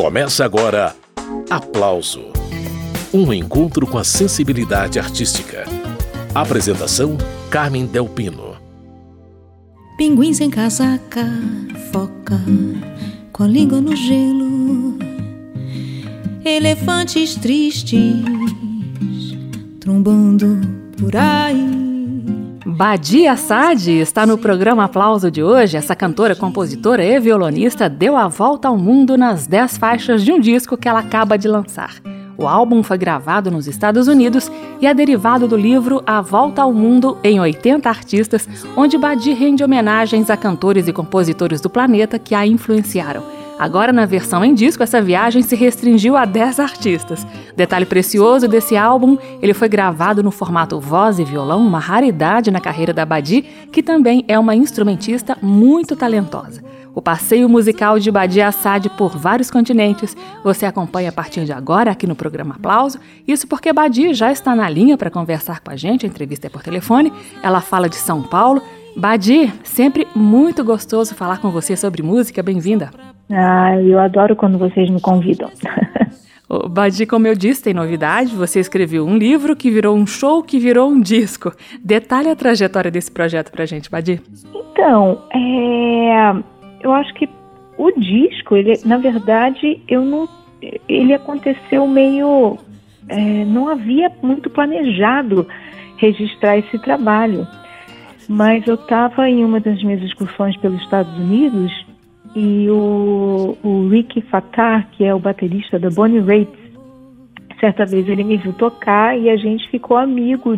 Começa agora Aplauso, um encontro com a sensibilidade artística. Apresentação, Carmen Del Pino. Pinguim sem casaca, foca com a língua no gelo, elefantes tristes trombando por aí. Badi Assad está no programa Aplauso de hoje. Essa cantora, compositora e violonista deu a volta ao mundo nas 10 faixas de um disco que ela acaba de lançar. O álbum foi gravado nos Estados Unidos e é derivado do livro A Volta ao Mundo em 80 Artistas, onde Badi rende homenagens a cantores e compositores do planeta que a influenciaram. Agora, na versão em disco, essa viagem se restringiu a 10 artistas. Detalhe precioso desse álbum, ele foi gravado no formato voz e violão, uma raridade na carreira da Badi, que também é uma instrumentista muito talentosa. O passeio musical de Badi Assad por vários continentes você acompanha a partir de agora aqui no programa Aplauso. Isso porque Badi já está na linha para conversar com a gente, a entrevista é por telefone. Ela fala de São Paulo. Badi, sempre muito gostoso falar com você sobre música, bem-vinda. Eu adoro quando vocês me convidam. Badi, como eu disse, tem novidade. Você escreveu um livro que virou um show, que virou um disco. Detalhe a trajetória desse projeto pra gente, Badi. Então, eu acho que o disco, na verdade, ele aconteceu meio... não havia muito planejado registrar esse trabalho. Mas eu estava em uma das minhas excursões pelos Estados Unidos e o Ricky Fattar, que é o baterista da Bonnie Raitt, certa vez ele me viu tocar e a gente ficou amigo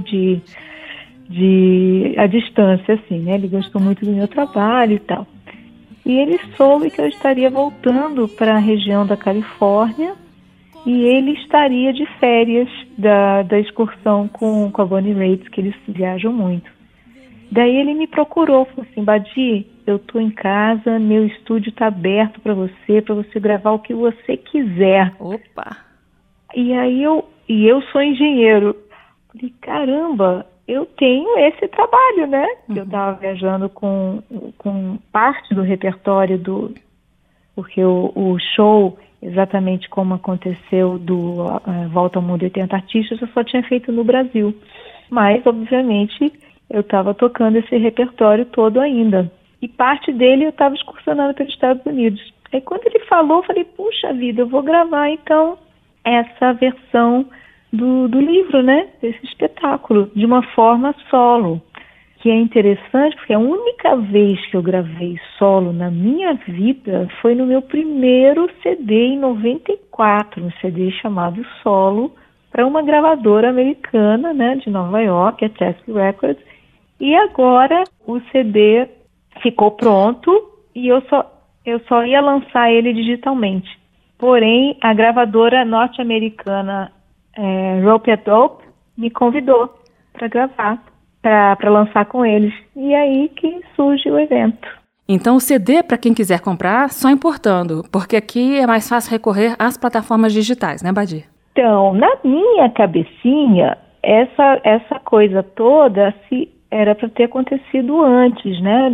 a distância, assim, né? Ele gostou muito do meu trabalho e tal. E ele soube que eu estaria voltando para a região da Califórnia e ele estaria de férias da excursão com a Bonnie Raitt, que eles viajam muito. Daí ele me procurou, falou assim: Badi, eu tô em casa, meu estúdio tá aberto para você gravar o que você quiser. Opa! E aí eu sou engenheiro. Falei, caramba, eu tenho esse trabalho, né? Uhum. Eu tava viajando com parte do repertório porque o show, exatamente como aconteceu do Volta ao Mundo 80 Artistas, eu só tinha feito no Brasil. Mas, obviamente, eu estava tocando esse repertório todo ainda. E parte dele eu estava excursionando pelos Estados Unidos. Aí quando ele falou, eu falei, puxa vida, eu vou gravar então essa versão do livro, né? Desse espetáculo, de uma forma solo. Que é interessante, porque a única vez que eu gravei solo na minha vida foi no meu primeiro CD em 94, um CD chamado Solo, para uma gravadora americana, né, de Nova York, a Chess Records. E agora o CD ficou pronto e eu só ia lançar ele digitalmente. Porém, a gravadora norte-americana Rope a Dope me convidou para gravar, para lançar com eles. E aí que surge o evento. Então o CD, para quem quiser comprar, só importando, porque aqui é mais fácil recorrer às plataformas digitais, né, Badi? Então, na minha cabecinha, essa coisa toda era para ter acontecido antes, né,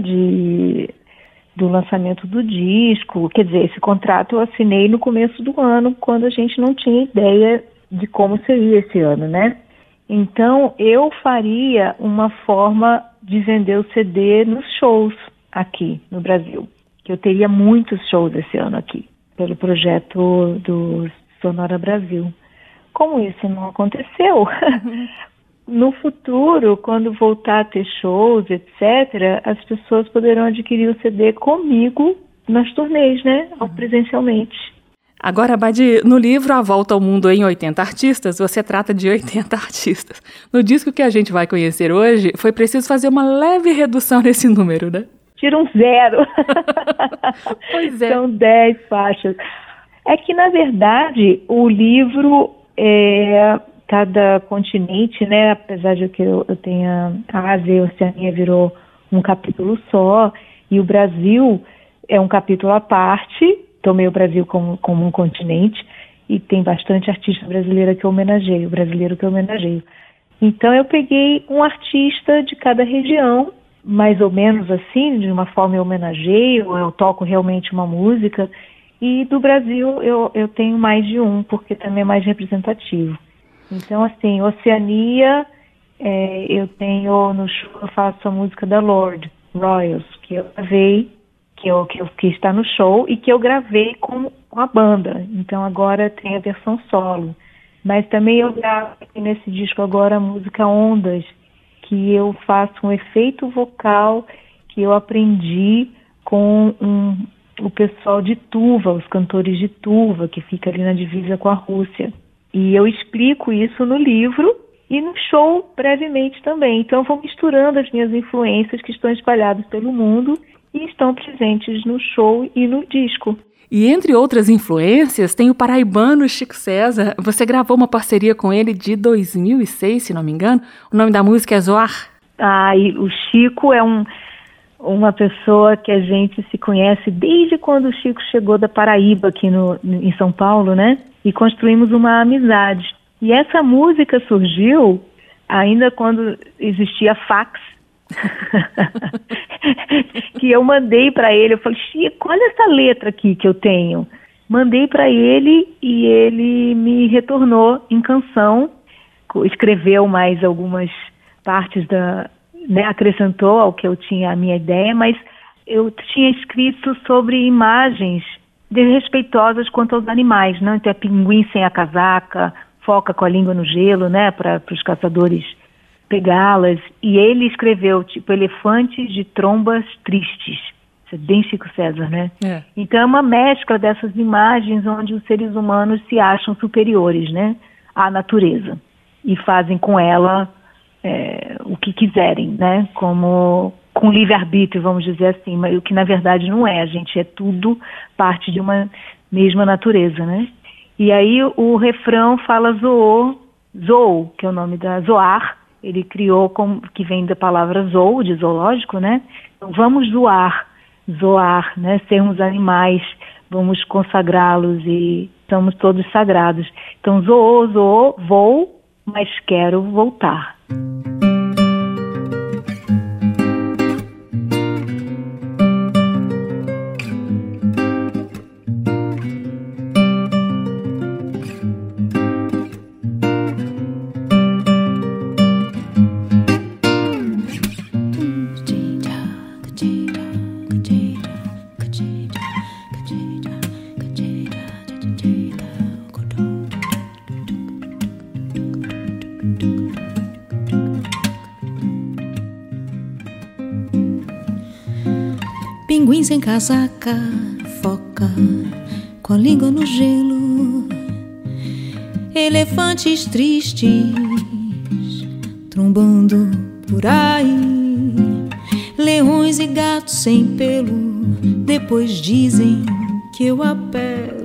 do lançamento do disco. Quer dizer, esse contrato eu assinei no começo do ano, quando a gente não tinha ideia de como seria esse ano, né? Então, eu faria uma forma de vender o CD nos shows aqui no Brasil, que eu teria muitos shows esse ano aqui, pelo projeto do Sonora Brasil. Como isso não aconteceu, no futuro, quando voltar a ter shows, etc., as pessoas poderão adquirir o CD comigo nas turnês, né? Presencialmente. Agora, Badi, no livro A Volta ao Mundo em 80 Artistas, você trata de 80 artistas. No disco que a gente vai conhecer hoje, foi preciso fazer uma leve redução nesse número, né? Tira um 0. Pois é. São 10 faixas. É que, na verdade, o livro... cada continente, né, apesar de que eu tenha a Ásia e a Oceania virou um capítulo só, e o Brasil é um capítulo à parte, tomei o Brasil como um continente, e tem bastante artista brasileiro que eu homenageio. Então eu peguei um artista de cada região, mais ou menos assim, de uma forma eu homenageio, eu toco realmente uma música, E do Brasil eu tenho mais de um, porque também é mais representativo. Então, assim, Oceania, eu tenho no show, eu faço a música da Lorde, Royals, que eu gravei, que está no show e que eu gravei com a banda. Então agora tem a versão solo. Mas também eu gravo nesse disco agora a música Ondas, que eu faço um efeito vocal que eu aprendi com o pessoal de Tuva, os cantores de Tuva, que fica ali na divisa com a Rússia. E eu explico isso no livro e no show brevemente também. Então eu vou misturando as minhas influências que estão espalhadas pelo mundo e estão presentes no show e no disco. E entre outras influências, tem o paraibano Chico César. Você gravou uma parceria com ele de 2006, se não me engano. O nome da música é Zoar. E o Chico é uma pessoa que a gente se conhece desde quando o Chico chegou da Paraíba aqui em São Paulo, né? E construímos uma amizade. E essa música surgiu ainda quando existia fax. Que eu mandei para ele, eu falei, Chico, olha essa letra aqui que eu tenho. Mandei para ele e ele me retornou em canção, escreveu mais algumas partes acrescentou ao que eu tinha a minha ideia, mas eu tinha escrito sobre imagens desrespeitosas quanto aos animais, né? Então é pinguim sem a casaca, foca com a língua no gelo, né? Para os caçadores pegá-las, e ele escreveu, tipo, elefantes de trombas tristes. Isso é bem Chico César, né? É. Então é uma mescla dessas imagens onde os seres humanos se acham superiores, né, à natureza, e fazem com ela o que quiserem, né, como com livre-arbítrio, vamos dizer assim, mas o que na verdade não é, a gente é tudo parte de uma mesma natureza, né? E aí o refrão fala zoou, que é o nome da Zoar. Ele criou, que vem da palavra zoo, de zoológico, né? Então, vamos zoar, né? Sermos animais, vamos consagrá-los e estamos todos sagrados. Então, zoou, vou, mas quero voltar. Pinguim sem casaca, foca com a língua no gelo, elefantes tristes trombando por aí, leões e gatos sem pelo, depois dizem que eu apelo.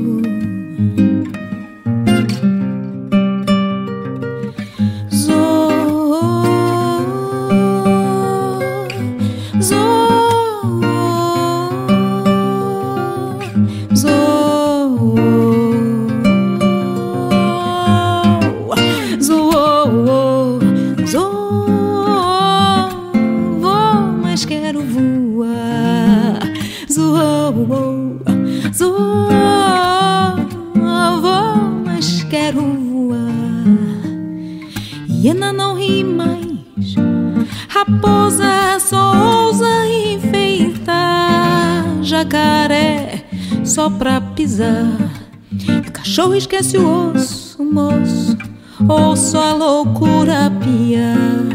Hiena não ri mais, raposa só ousa enfeitar, jacaré só pra pisar, cachorro esquece o osso, moço, ou só a loucura piar.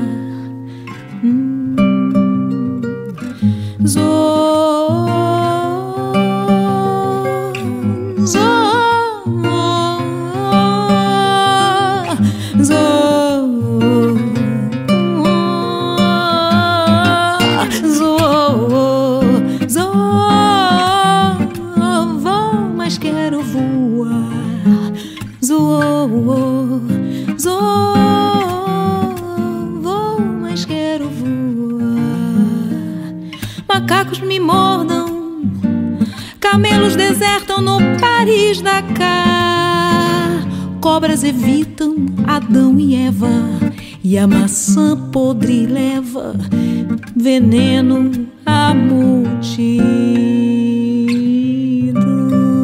Macacos me mordam, camelos desertam no Paris-Dakar, cobras evitam Adão e Eva, e a maçã podre leva veneno à multidão.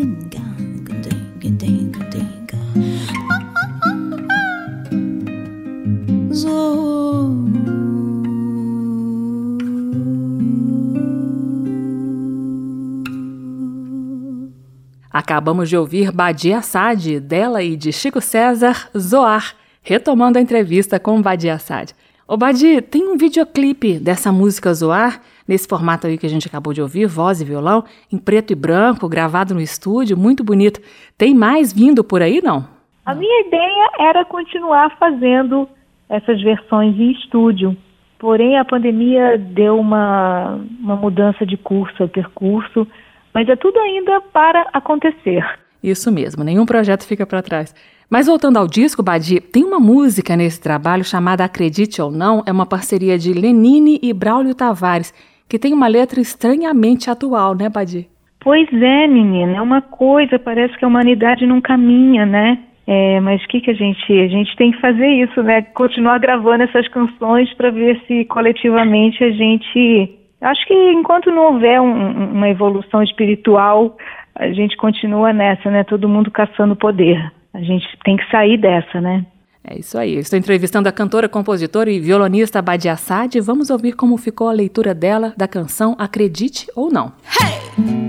Acabamos de ouvir Badi Assad, dela e de Chico César, Zoar, retomando a entrevista com Badi Assad. Ô Badi, tem um videoclipe dessa música Zoar, nesse formato aí que a gente acabou de ouvir, voz e violão, em preto e branco, gravado no estúdio, muito bonito. Tem mais vindo por aí, não? A minha ideia era continuar fazendo essas versões em estúdio, porém a pandemia deu uma mudança de percurso, mas é tudo ainda para acontecer. Isso mesmo, nenhum projeto fica para trás. Mas voltando ao disco, Badi, tem uma música nesse trabalho chamada Acredite ou Não, é uma parceria de Lenine e Braulio Tavares, que tem uma letra estranhamente atual, né, Badi? Pois é, menina, é uma coisa, parece que a humanidade não caminha, né? Mas o que a gente tem que fazer isso, né? Continuar gravando essas canções para ver se coletivamente a gente... Acho que enquanto não houver uma evolução espiritual, a gente continua nessa, né? Todo mundo caçando poder. A gente tem que sair dessa, né? É isso aí. Eu estou entrevistando a cantora, compositora e violonista Badi Assad. Vamos ouvir como ficou a leitura dela da canção Acredite ou Não. Hey!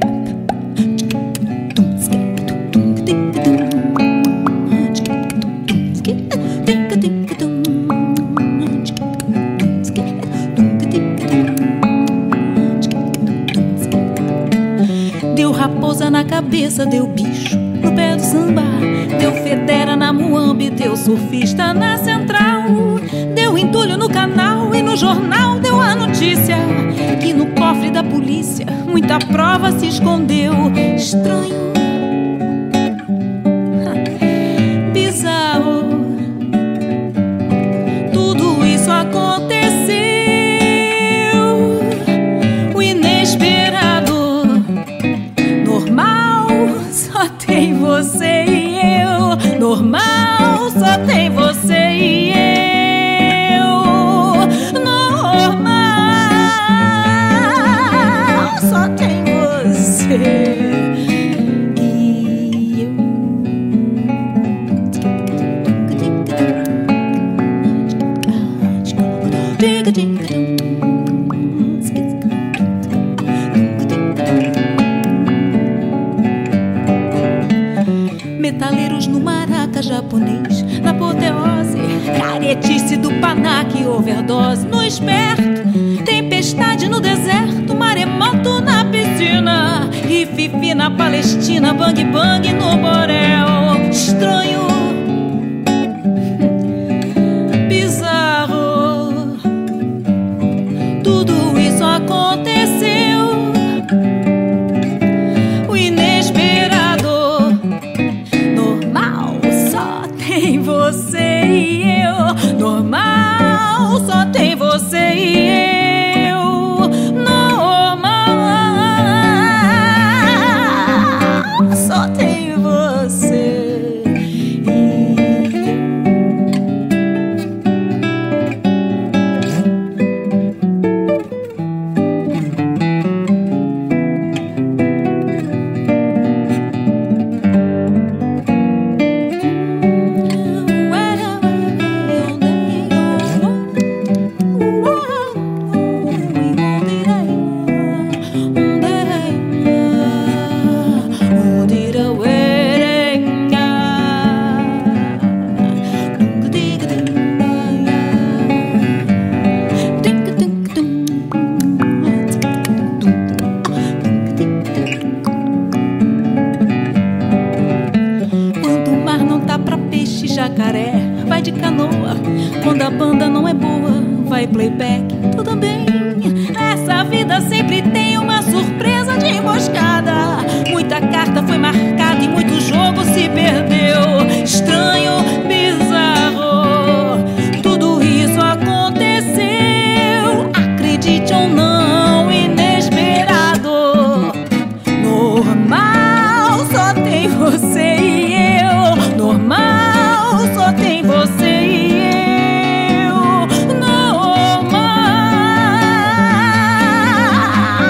Deu raposa na cabeça, deu bicho no pé do samba, deu federa na muambi, deu surfista na central, deu entulho no canal e no jornal deu a notícia que no cofre da polícia muita prova se escondeu. Estranho, bizarro, tudo isso aconteceu. O inesperado, normal, só tem você e eu. Normal, só tem você e eu. Normal, só tem você e eu. Metaleiros no maraca japonês, na apoteose, caretice do panaque, overdose no esperto, tempestade no deserto, maremoto na piscina e fifi na Palestina, bang bang no borel. Estranho, bizarro, tudo isso aconteceu. O inesperado, normal, só tem você e eu. Normal, só tem você e eu. Normal, só tem você e eu. Quando o mar não tá pra peixe, jacaré vai de canoa. Quando a banda não é boa, vai playback, tudo bem. Essa vida sempre tem uma surpresa de emboscada. Muita carta foi marcada e muito jogo se perdeu. Estranho, bizarro, tudo isso aconteceu. Acredite ou não, inesperado. Normal, só tem você e eu. Normal, só tem você e eu. Normal,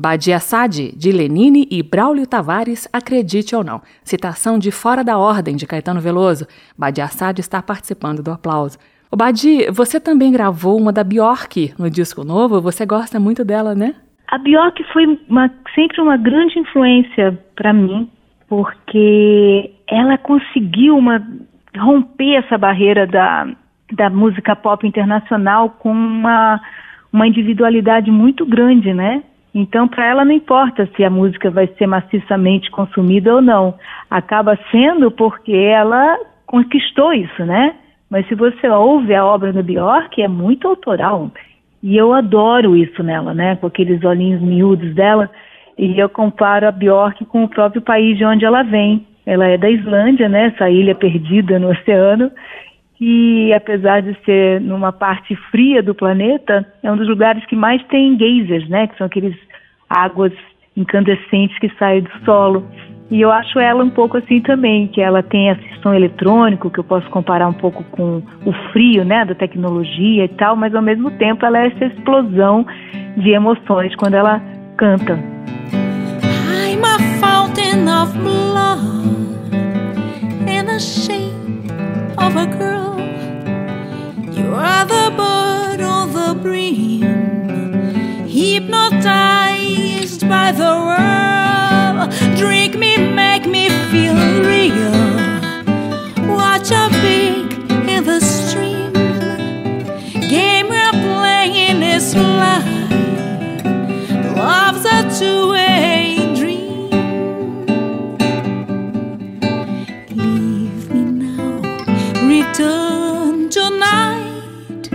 Badia Saad, de Lenine e Braulio Tavares, acredite ou não. Citação de Fora da Ordem, de Caetano Veloso. Badia Saad está participando do aplauso. Ô Badi, você também gravou uma da Björk no disco novo, você gosta muito dela, né? A Björk foi sempre uma grande influência para mim, porque ela conseguiu romper essa barreira da música pop internacional com uma individualidade muito grande, né? Então, para ela não importa se a música vai ser maciçamente consumida ou não. Acaba sendo porque ela conquistou isso, né? Mas se você ouve a obra da Björk, é muito autoral. E eu adoro isso nela, né? Com aqueles olhinhos miúdos dela. E eu comparo a Björk com o próprio país de onde ela vem. Ela é da Islândia, né? Essa ilha perdida no oceano. E apesar de ser numa parte fria do planeta, é um dos lugares que mais tem geysers, né? Que são aqueles águas incandescentes que saem do solo. E eu acho ela um pouco assim também, que ela tem esse som eletrônico, que eu posso comparar um pouco com o frio, né? Da tecnologia e tal, mas ao mesmo tempo ela é essa explosão de emoções quando ela canta. I'm a fountain of blood and a shape of a girl. You are the bird on the brim, hypnotized by the world. Drink me, make me feel real. Watch a big in the stream. Game we're playing is life. Love's a two-way dream. Leave me now, return tonight.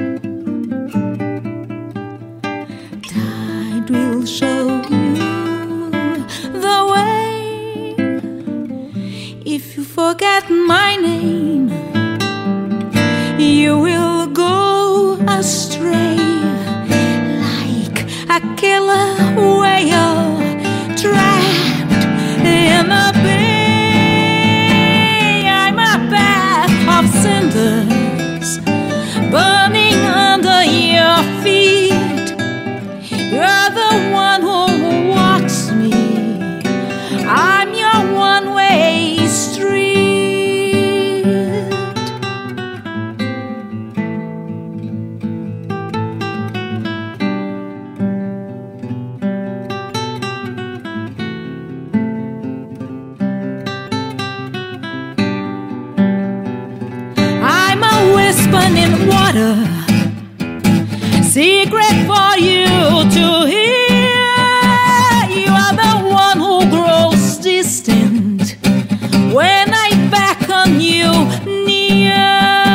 Tide will show you the way. If you forget my name, you will go astray. Like a killer whale trapped in a bay. I'm a bag of cinders burning under your feet. You're the one who walks me. I'm your one-way street. I'm a whisper in water, secret for you to hear. You are the one who grows distant when I beckon you near.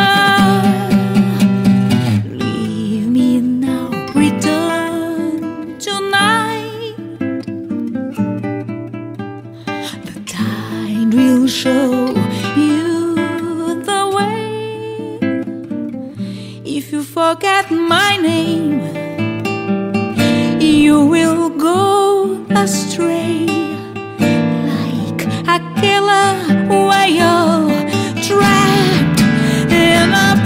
Leave me now, return tonight. The tide will show you the way. If you forget my name, you will go astray. Like a killer whale trapped in a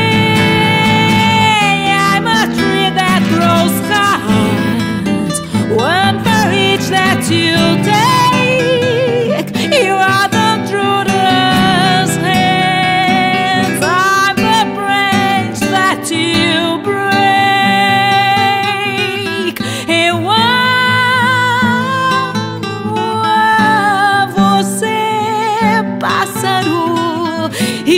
bay. I'm a tree that grows hard. One for each that you take. You are the intruder's hands. I'm the branch that you break. Eu amo você, pássaro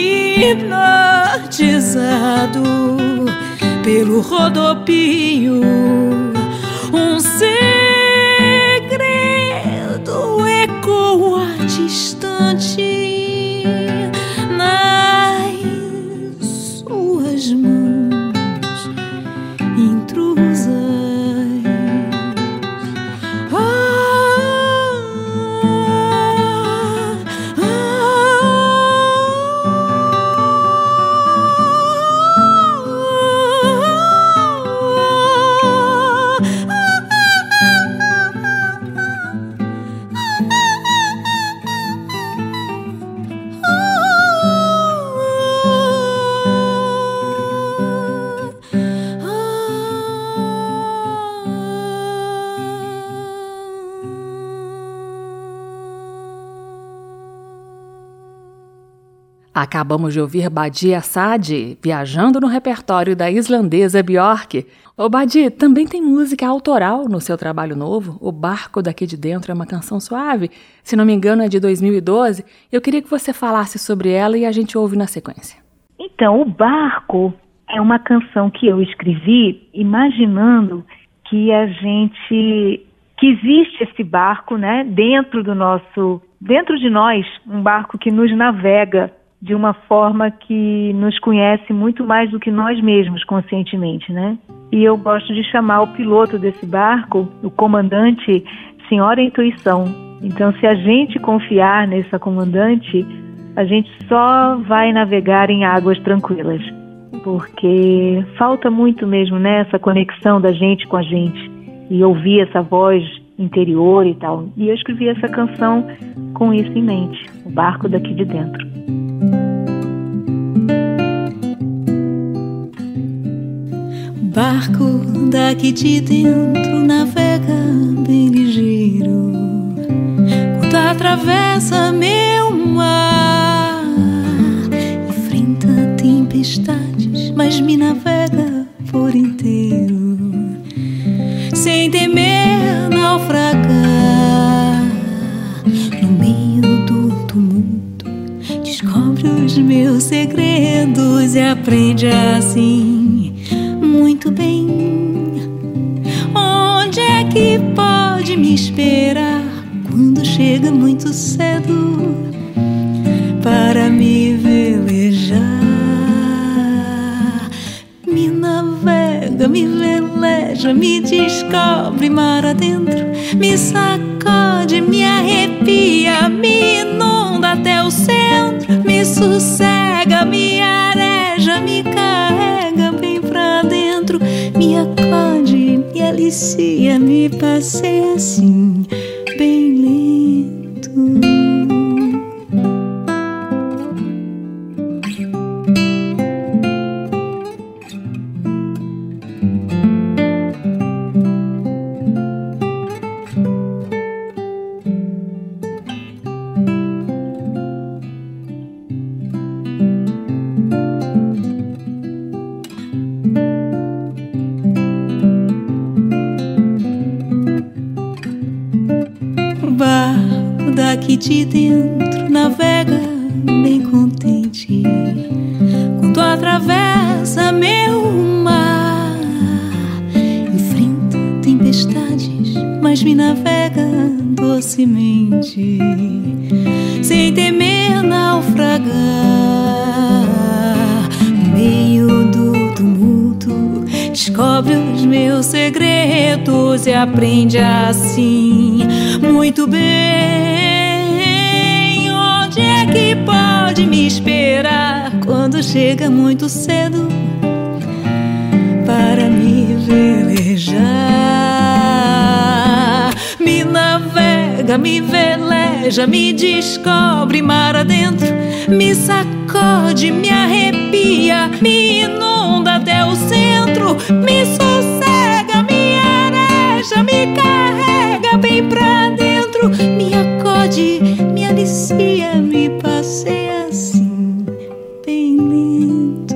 hipnotizado pelo rodopio. Um segredo ecoa distante nas suas mãos intrusas. Acabamos de ouvir Badi Assad, viajando no repertório da islandesa Björk. Ô Badi, também tem música autoral no seu trabalho novo. O Barco Daqui de Dentro é uma canção suave, se não me engano é de 2012. Eu queria que você falasse sobre ela e a gente ouve na sequência. Então, O Barco é uma canção que eu escrevi imaginando que existe esse barco, né, dentro de nós, um barco que nos navega de uma forma que nos conhece muito mais do que nós mesmos conscientemente, né? E eu gosto de chamar o piloto desse barco, o comandante, Senhora Intuição. Então, se a gente confiar nessa comandante, a gente só vai navegar em águas tranquilas, porque falta muito mesmo, né, essa conexão da gente com a gente e ouvir essa voz interior e tal. E eu escrevi essa canção com isso em mente, O Barco Daqui de Dentro. Barco daqui de dentro navega bem ligeiro, quando atravessa meu mar, enfrenta tempestades, mas me navega por inteiro, sem temer naufragar. No meio do tumulto descobre os meus segredos e aprende assim muito bem. Onde é que pode me esperar quando chega muito cedo para me velejar? Me navega, me veleja, me descobre mar adentro, me sacode, me arrepia, me inunda até o centro, me sossega, me areja, me carrega bem pra dentro, me acode, me alicia, me passeia assim, bem lento. Daqui de dentro navega bem contente, quando atravessa meu mar, enfrenta tempestades, mas me navega docemente, sem temer naufragar. No meio do tumulto descobre os meus segredos e aprende assim muito bem. Onde é que pode me esperar quando chega muito cedo para me velejar? Me navega, me veleja, me descobre mar adentro, me sacode, me arrepia, me inunda até o centro, me sossega, me areja, me carrega bem pra dentro, me acode, me alicia, me passeia assim, bem lento.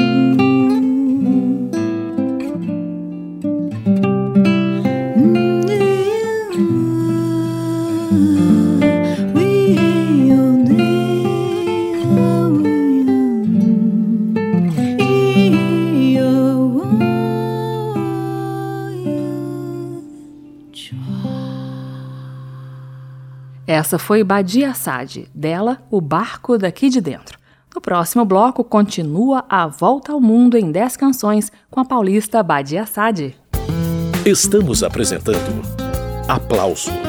Essa foi Badi Assad, dela O Barco Daqui de Dentro. No próximo bloco, continua a Volta ao Mundo em 10 canções com a paulista Badi Assad. Estamos apresentando Aplauso.